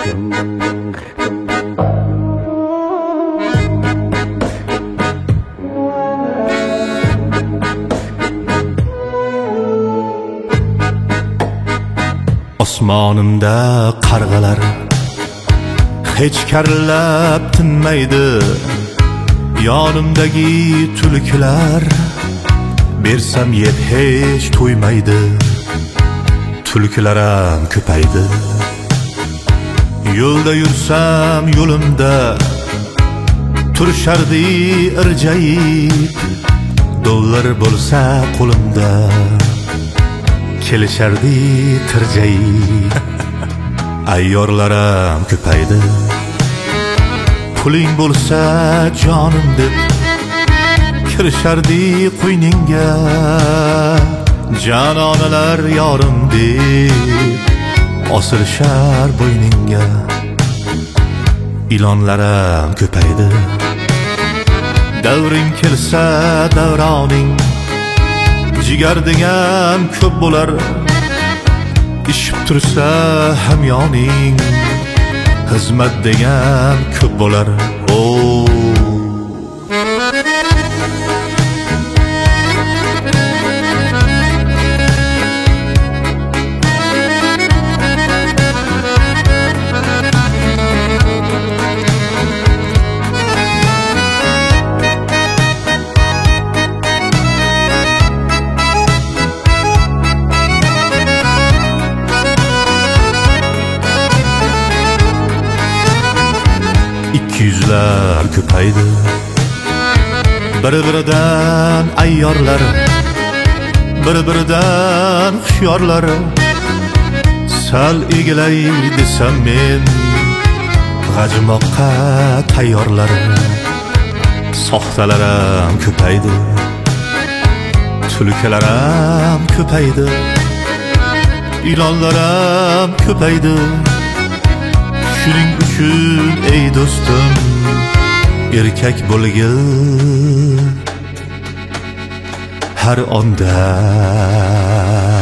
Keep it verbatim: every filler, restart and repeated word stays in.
Osmonimda qarg'alar hech karillab tinmaydi, yonimdagi tulkilar bersam yeb hech to'ymaydi. Tulkilaram ko'paydi, yo'lda yursam yo'limda turishardi irjayib. Dollar bo'lsa qo'limda kelishardi tirjayib. Ayyorlaram ko'paydi, puling bo'lsa jonim deb kirishardi qo'yningga. Janonalar yorim deb osilishar bo'yningga. Ilonlaram ko'paydi, davring kelsa davroning. Jigar degan ko'p bo'lar, ishib tursa hamyoning. Xizmat degan ko'p bo'lar. Oh Yüzler köpaydi, bir-biridan ayyorlar, bir-biridan hushyorlar. Sal egilay desam men g'ajmoqqa tayyorlar. Soxtalaram ko'paydi, tulkilaram ko'paydi, ilonlaram ko'paydi. Shuning uchun ey do'stim, erkak bo'lgil har onda.